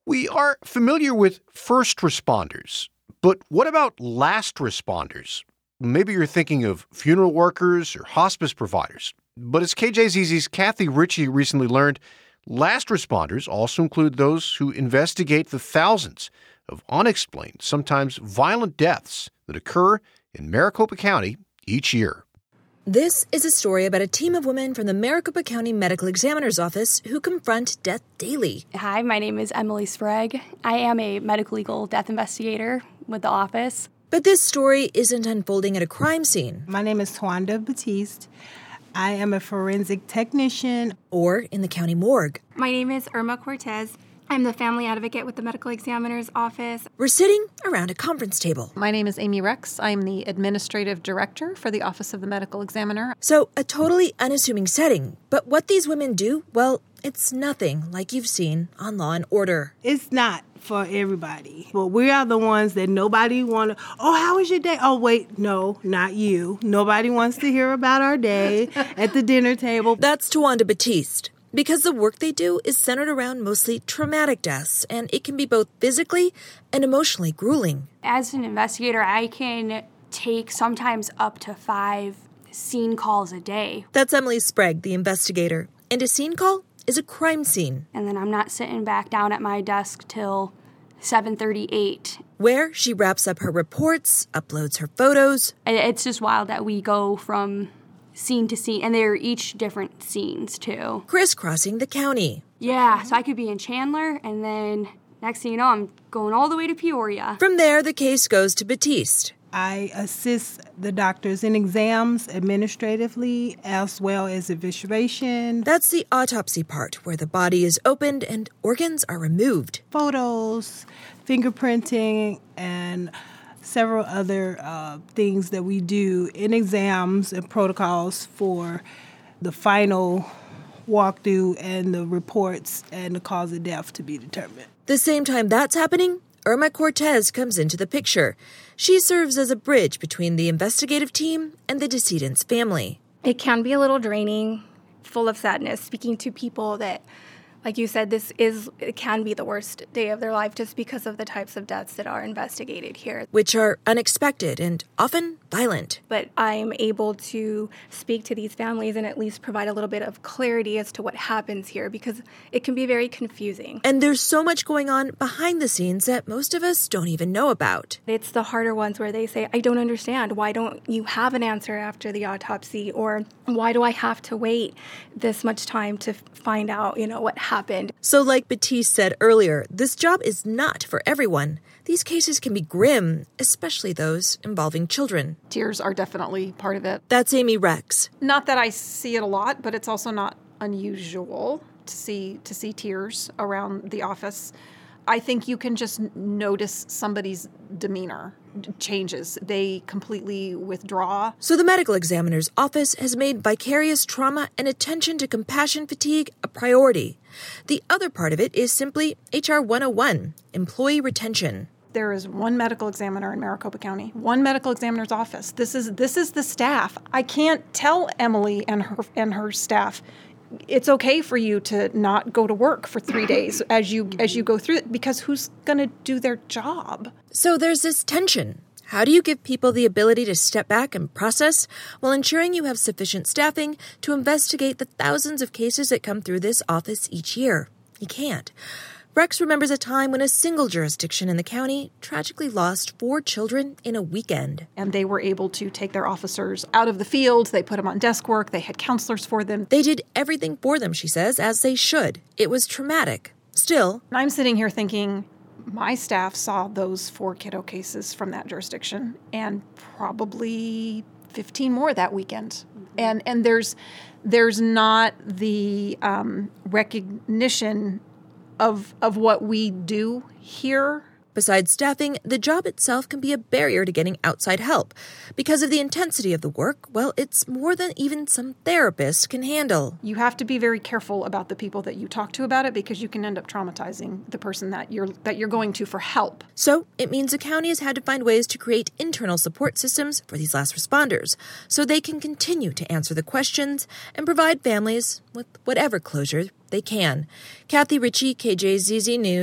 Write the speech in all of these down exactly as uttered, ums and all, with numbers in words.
We are familiar with first responders, but what about last responders? Maybe you're thinking of funeral workers or hospice providers. But as K J Z Z's Kathy Ritchie recently learned, last responders also include those who investigate the thousands of unexplained, sometimes violent deaths that occur in Maricopa County each year. This is a story about a team of women from the Maricopa County Medical Examiner's Office who confront death daily. Hi, my name is Emily Sprague. I am a medical legal death investigator with the office. But this story isn't unfolding at a crime scene. My name is Tawanda Batiste. I am a forensic technician. Or in the county morgue. My name is Irma Cortez. I'm the family advocate with the Medical Examiner's Office. We're sitting around a conference table. My name is Amy Rex. I'm the administrative director for the Office of the Medical Examiner. So a totally unassuming setting. But what these women do, well, it's nothing like you've seen on Law and Order. It's not for everybody. But we are the ones that nobody want to, oh, how was your day? Oh, wait, no, not you. Nobody wants to hear about our day at the dinner table. That's Tawanda Batiste. Because the work they do is centered around mostly traumatic deaths, and it can be both physically and emotionally grueling. As an investigator, I can take sometimes up to five scene calls a day. That's Emily Sprague, the investigator. And a scene call is a crime scene. And then I'm not sitting back down at my desk till seven thirty-eight. Where she wraps up her reports, uploads her photos. It's just wild that we go from scene to scene, and they're each different scenes, too. Crisscrossing the county. Yeah, so I could be in Chandler, and then next thing you know, I'm going all the way to Peoria. From there, the case goes to Batiste. I assist the doctors in exams administratively as well as evisceration. That's the autopsy part, where the body is opened and organs are removed. Photos, fingerprinting, and several other uh, things that we do in exams and protocols for the final walkthrough and the reports and the cause of death to be determined. The same time that's happening, Irma Cortez comes into the picture. She serves as a bridge between the investigative team and the decedent's family. It can be a little draining, full of sadness, speaking to people that, like you said, this is it can be the worst day of their life just because of the types of deaths that are investigated here. Which are unexpected and often violent. But I'm able to speak to these families and at least provide a little bit of clarity as to what happens here because it can be very confusing. And there's so much going on behind the scenes that most of us don't even know about. It's the harder ones where they say, I don't understand. Why don't you have an answer after the autopsy? Or why do I have to wait this much time to find out, you know, what happened? Happened. So like Batiste said earlier, this job is not for everyone. These cases can be grim, especially those involving children. Tears are definitely part of it. That's Amy Rex. Not that I see it a lot, but it's also not unusual to see to see tears around the office. I think you can just notice somebody's demeanor changes. They completely withdraw. So the medical examiner's office has made vicarious trauma and attention to compassion fatigue a priority. The other part of it is simply H R one oh one, employee retention. There is one medical examiner in Maricopa County, one medical examiner's office. This is this is the staff. I can't tell Emily and her and her staff, it's okay for you to not go to work for three days as you as you go through it, because who's going to do their job? So there's this tension. How do you give people the ability to step back and process while ensuring you have sufficient staffing to investigate the thousands of cases that come through this office each year? You can't. Rex remembers a time when a single jurisdiction in the county tragically lost four children in a weekend. And they were able to take their officers out of the field. They put them on desk work. They had counselors for them. They did everything for them, she says, as they should. It was traumatic. Still, I'm sitting here thinking, my staff saw those four kiddo cases from that jurisdiction and probably fifteen more that weekend. Mm-hmm. And and there's there's not the um, recognition of of what we do here. Besides staffing, the job itself can be a barrier to getting outside help. Because of the intensity of the work, well, it's more than even some therapists can handle. You have to be very careful about the people that you talk to about it because you can end up traumatizing the person that you're that you're going to for help. So it means the county has had to find ways to create internal support systems for these last responders so they can continue to answer the questions and provide families with whatever closure they can. Kathy Ritchie, K J Z Z News,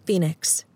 Phoenix.